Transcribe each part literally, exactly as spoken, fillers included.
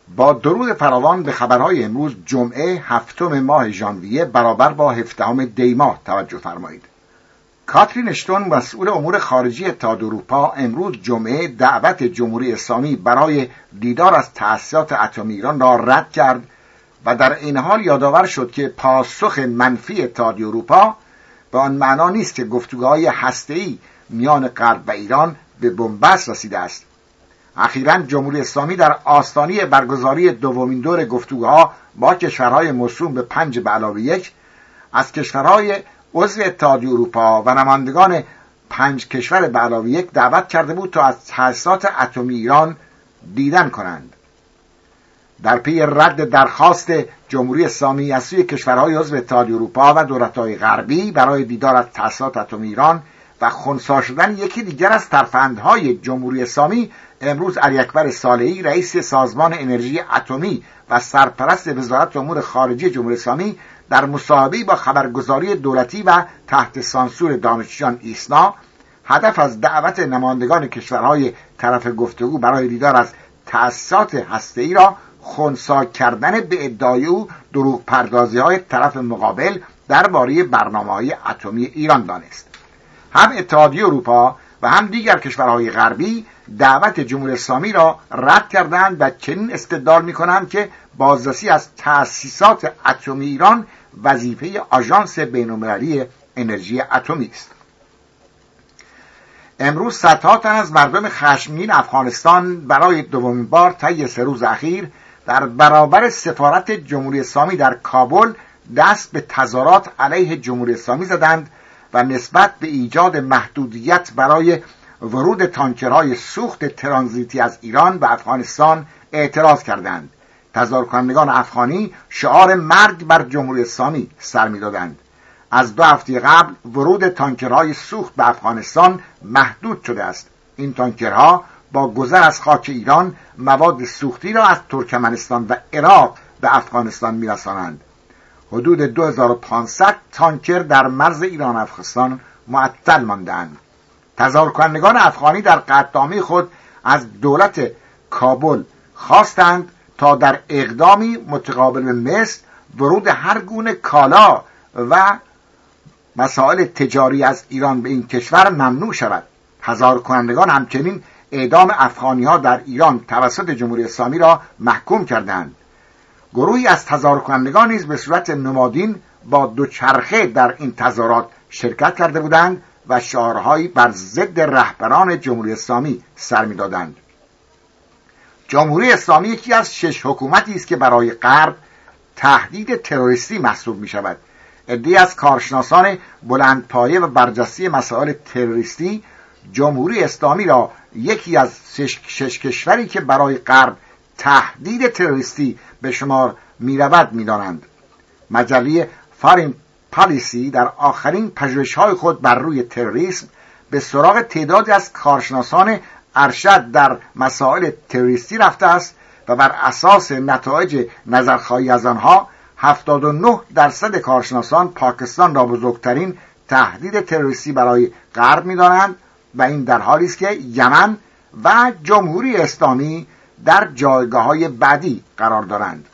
با درود فراوان به خبرهای امروز جمعه هفتم ماه ژانویه برابر با هفدهم دی ماه توجه فرمایید. کاترین اشتون مسئول امور خارجی اتحادیه اروپا امروز جمعه دعوت جمهوری اسلامی برای دیدار از تأسیسات اتمی ایران را رد کرد و در این حال یادآور شد که پاسخ منفی اتحادیه اروپا به آن معنا نیست که گفتگوهای هسته‌ای میان غرب و ایران به بنبست رسیده است. اخیراً جمهوری اسلامی در آستانه برگزاری دومین دور گفتگوها با کشورهای موسوم به پنج به علاوه یک از کشورهای عضو اتحادیه اروپا و نمایندگان پنج کشور به علاوه یک دعوت کرده بود تا از تأسیسات اتمی ایران دیدن کنند. در پی رد درخواست جمهوری اسلامی از سوی کشورهای عضو اتحادیه اروپا و دولت‌های غربی برای دیدار از تأسیسات اتمی ایران و خنثی شدن یکی دیگر از ترفندهای جمهوری اسلامی، امروز علی اکبر صالحی رئیس سازمان انرژی اتمی و سرپرست وزارت امور خارجه جمهوری اسلامی در مصاحبه‌ای با خبرگزاری دولتی و تحت سانسور دانشجویان ایسنا هدف از دعوت نمایندگان کشورهای طرف گفتگو برای دیدار از تأسیسات هسته‌ای را خنثی کردن به ادعای او دروغ پردازی های طرف مقابل درباره برنامه‌های اتمی ایران دانست. هم اتحادیه اروپا و هم دیگر کشورهای غربی دعوت جمهوری اسلامی را رد کردند و چنین استدلال می‌کنند که بازرسی از تأسیسات اتمی ایران وظیفه آژانس بین‌المللی انرژی اتمی است. امروز صدها تن از مردم خشمگین افغانستان برای دومین بار طی سه روز اخیر در برابر سفارت جمهوری اسلامی در کابل دست به تظاهرات علیه جمهوری اسلامی زدند و نسبت به ایجاد محدودیت برای ورود تانکرهای سوخت ترانزیتی از ایران به افغانستان اعتراض کردند. تظاهرکنندگان افغانی شعار مرگ بر جمهوری اسلامی سر می‌دادند. از دو هفته قبل ورود تانکرهای سوخت به افغانستان محدود شده است. این تانکرها با گذر از خاک ایران مواد سوختی را از ترکمنستان و عراق به افغانستان می‌رسانند. حدود دو هزار و پانصد تانکر در مرز ایران افغانستان معطل ماندند. تظاهرکنندگان افغانی در قطعنامه خود از دولت کابل خواستند تا در اقدامی متقابل به مثل ورود هر گونه کالا و مسائل تجاری از ایران به این کشور ممنوع شود. تظاهرکنندگان همچنین اعدام افغانی‌ها در ایران توسط جمهوری اسلامی را محکوم کردند. گروهی از تظاهرکنندگان نیز به صورت نمادین با دوچرخه در این تظاهرات شرکت کرده بودند و شعارهایی بر ضد رهبران جمهوری اسلامی سر می‌دادند. جمهوری اسلامی یکی از شش حکومتی است که برای غرب تهدید تروریستی محسوب می‌شود. عده‌ای از کارشناسان بلندپایه و برجسته مسائل تروریستی جمهوری اسلامی را یکی از شش, شش کشوری که برای غرب تهدید تروریستی به شمار می‌رود می‌دانند. مجله فارین پالیسی در آخرین پژوهش‌های خود بر روی تروریسم به سراغ تعدادی از کارشناسان ارشد در مسائل تروریستی رفته است و بر اساس نتایج نظرخواهی از آنها هفتاد و نه درصد کارشناسان پاکستان را بزرگترین تهدید تروریستی برای غرب می‌دانند و این در حالی است که یمن و جمهوری اسلامی در جایگاه‌های بعدی قرار دارند.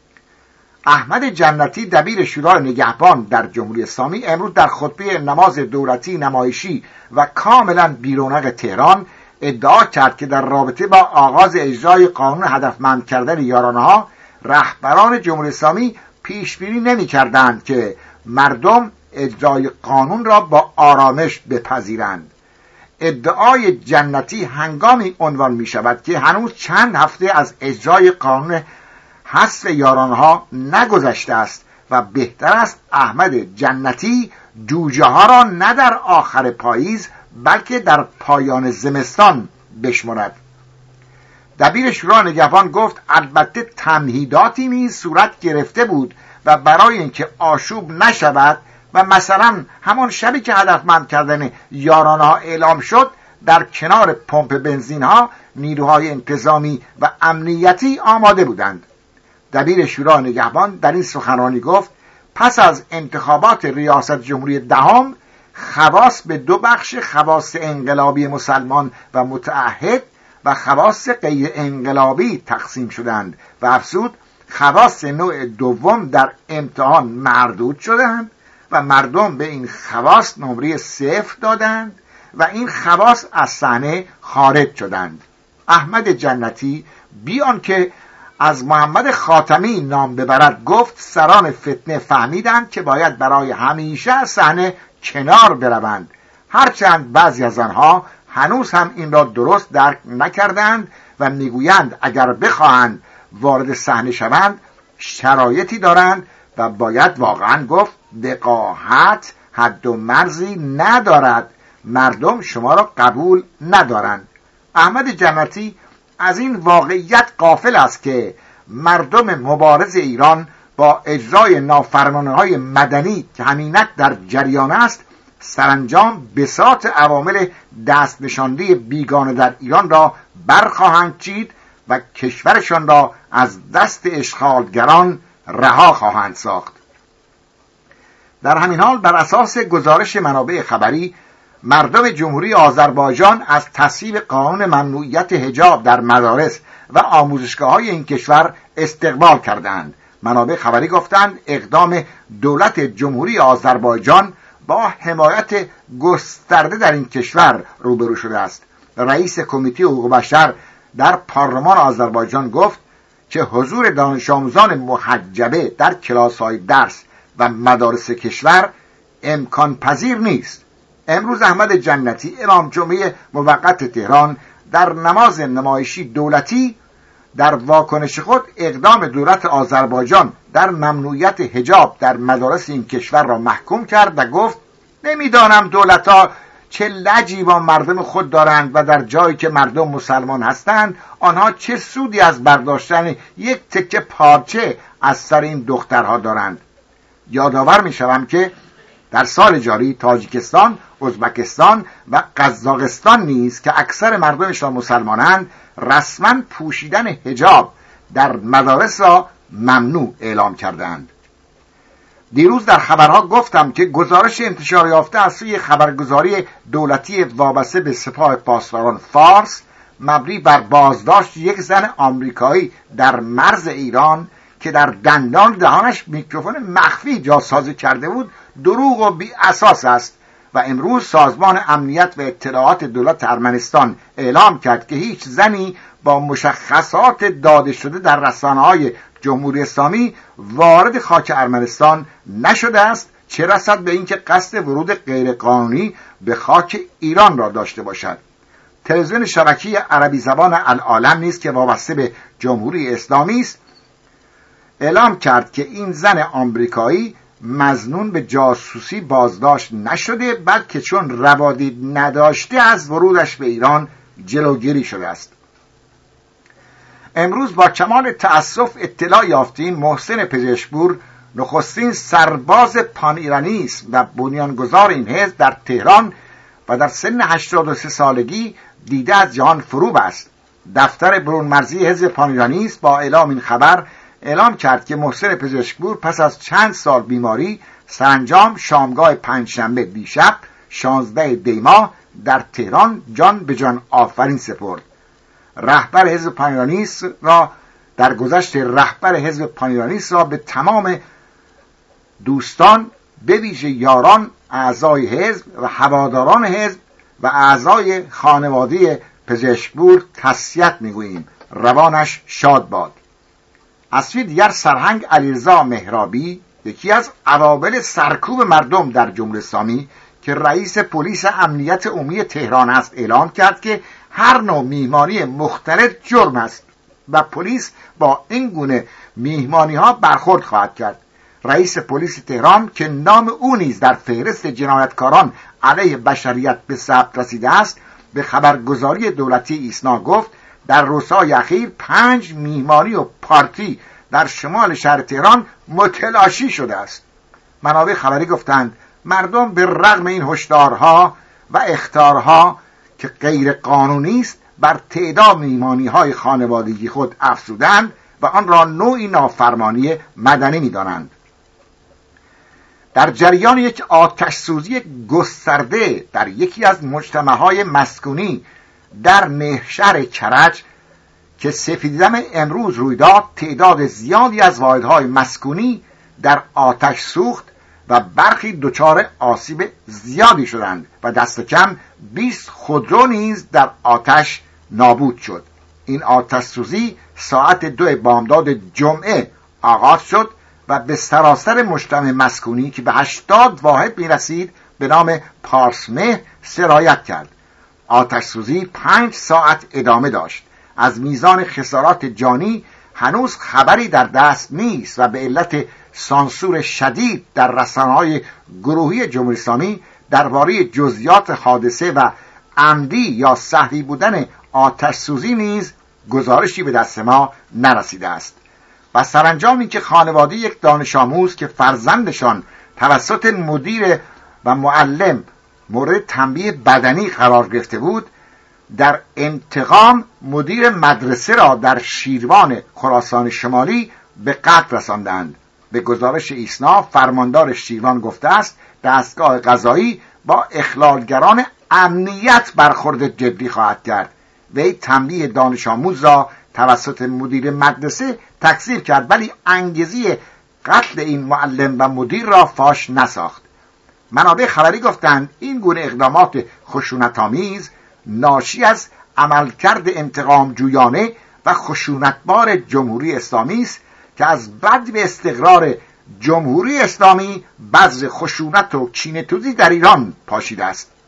احمد جنتی دبیر شورای نگهبان در جمهوری اسلامی امروز در خطبه نماز دولتی نمایشی و کاملا بی‌رونق تهران ادعا کرد که در رابطه با آغاز اجرای قانون هدفمند کردن یارانه‌ها رهبران جمهوری اسلامی پیش بینی نمی‌کردند که مردم اجرای قانون را با آرامش بپذیرند. ادعای جنتی هنگامی عنوان می شود که هنوز چند هفته از اجرای قانون حذف یارانها نگذشته است و بهتر است احمد جنتی جوجه ها را نه در آخر پاییز بلکه در پایان زمستان بشمرد. دبیر شورای نگهبان گفت البته تمهیداتی نیز صورت گرفته بود و برای اینکه آشوب نشود و مثلا همان شبی که هدفمند کردن یارانه ها اعلام شد در کنار پمپ بنزین ها نیروهای انتظامی و امنیتی آماده بودند. دبیر شورای نگهبان در این سخنرانی گفت پس از انتخابات ریاست جمهوری دهم خواص به دو بخش خواص انقلابی مسلمان و متعهد و خواص غیر انقلابی تقسیم شدند و افزود خواص نوع دوم در امتحان مردود شدند و مردم به این خواص نمره صفر دادند و این خواص از صحنه خارج شدند. احمد جنتی بیان که از محمد خاتمی نام ببرد گفت سران فتنه فهمیدند که باید برای همیشه از صحنه کنار بروند، هرچند بعضی از آنها هنوز هم این را درست درک نکردند و میگویند اگر بخواهند وارد صحنه شوند شرایطی دارند و باید واقعا گفت وقاحت حد و مرزی ندارد، مردم شما را قبول ندارند. احمد جنتی از این واقعیت غافل است که مردم مبارز ایران با اجرای نافرمانی‌های مدنی که همینک در جریان است سرانجام بساط عوامل دست نشانده بیگانه در ایران را برخواهند چید و کشورشان را از دست اشغالگران رها خواهند ساخت. در همین حال بر اساس گزارش منابع خبری مردم جمهوری آذربایجان از تصویب قانون ممنوعیت حجاب در مدارس و آموزشگاه‌های این کشور استقبال کردند. منابع خبری گفتند اقدام دولت جمهوری آذربایجان با حمایت گسترده در این کشور روبرو شده است. رئیس کمیته حقوق بشر در پارلمان آذربایجان گفت که حضور دانش آموزان محجبه در کلاس‌های درس و مدارس کشور امکان پذیر نیست. امروز احمد جنتی امام جمعه موقت تهران در نماز نمایشی دولتی در واکنش خود اقدام دولت آذربایجان در ممنوعیت حجاب در مدارس این کشور را محکوم کرد و گفت نمیدانم دولت‌ها چه لجی با مردم خود دارند و در جایی که مردم مسلمان هستند آنها چه سودی از برداشتن یک تکه پارچه از سر این دخترها دارند. یادآور می‌شوم که در سال جاری تاجیکستان، ازبکستان و قزاقستان نیز که اکثر مردمشان مسلمانند رسما پوشیدن حجاب در مدارس را ممنوع اعلام کردند. دیروز در خبرها گفتم که گزارش انتشار یافته از سوی خبرگزاری دولتی وابسته به سپاه پاسداران فارس مبنی بر بازداشت یک زن آمریکایی در مرز ایران که در دندان دهانش میکروفون مخفی جاسازی کرده بود دروغ و بی اساس است و امروز سازمان امنیت و اطلاعات دولت ارمنستان اعلام کرد که هیچ زنی با مشخصات داده شده در رسانه‌های جمهوری اسلامی وارد خاک ارمنستان نشده است، چه رسد به اینکه قصد ورود غیرقانونی به خاک ایران را داشته باشد. تلویزیون شبکه عربی زبان العالم نیز که وابسته به جمهوری اسلامی است اعلام کرد که این زن آمریکایی مظنون به جاسوسی بازداشت نشده بلکه چون روادید نداشته از ورودش به ایران جلوگیری شده است. امروز با کمال تأسف اطلاع یافتیم محسن پزشکپور نخستین سرباز پان ایرانیست و بنیانگذار این حزب در تهران و در سن هشتاد و سه سالگی دیده از جهان فروب است. دفتر برون مرزی حزب پان ایرانیست با اعلام این خبر اعلام کرد که محسن پزشکپور پس از چند سال بیماری سرانجام شامگاه پنجشنبه دیشب شانزده دی ماه در تهران جان به جان آفرین سپرد. رهبر حزب پان ایرانیست را در گذشت رهبر حزب پان ایرانیست را به تمام دوستان به ویژه یاران اعضای حزب و هواداران حزب و اعضای خانواده پزشکپور تسلیت میگوییم. روانش شاد باد. از سوی دیگر سرهنگ علیرضا مهرابی یکی از عوامل سرکوب مردم در جمهوری اسلامی که رئیس پلیس امنیت عمومی تهران است اعلام کرد که هر نوع میهمانی مختلط جرم است و پلیس با این گونه میهمانی ها برخورد خواهد کرد. رئیس پلیس تهران که نام او نیز در فهرست جنایتکاران علیه بشریت به ثبت رسیده است به خبرگزاری دولتی ایسنا گفت در روزهای اخیر پنج میهمانی و پارتی در شمال شهر تهران متلاشی شده است. منابع خبری گفتند مردم به رغم این هشدارها و اخطارها که غیر قانونی است بر تعداد میهمانی‌های خانوادگی خود افزودند و آن را نوعی نافرمانی مدنی می‌دانند. در جریان یک آتش سوزی گسترده در یکی از مجتمع‌های مسکونی در مهشهر کرج که سپیددم امروز روی داد، تعداد زیادی از واحدهای مسکونی در آتش سوخت و برخی دچار آسیب زیادی شدند و دست کم بیست خودرو نیز در آتش نابود شد. این آتش سوزی ساعت دو بامداد جمعه آغاز شد و به سراسر مجتمع مسکونی که به هشتاد واحد می رسید به نام پارسمه سرایت کرد. آتش سوزی پنج ساعت ادامه داشت. از میزان خسارات جانی هنوز خبری در دست نیست و به علت سانسور شدید در رسانه‌های گروهی جمهوری اسلامی درباره جزئیات حادثه و عمدی یا سهوی بودن آتش سوزی نیز گزارشی به دست ما نرسیده است. و سرانجام این که خانواده یک دانش آموز که فرزندشان توسط مدیر و معلم مورد تنبیه بدنی قرار گرفته بود، در انتقام مدیر مدرسه را در شیروان خراسان شمالی به قتل رساندند. به گزارش ایسنا فرماندار شیروان گفته است دستگاه قضایی با اخلالگران امنیت برخورد جدی خواهد کرد. وی تنبیه دانش آموز را توسط مدیر مدرسه تکذیب کرد ولی انگیزه قتل این معلم و مدیر را فاش نساخت. منابع خبری گفتند این گونه اقدامات خشونت‌آمیز ناشی از عملکرد انتقام جویانه و خشونتبار جمهوری اسلامی است که از بد به استقرار جمهوری اسلامی بذر خشونت و کینه‌توزی در ایران پاشیده است.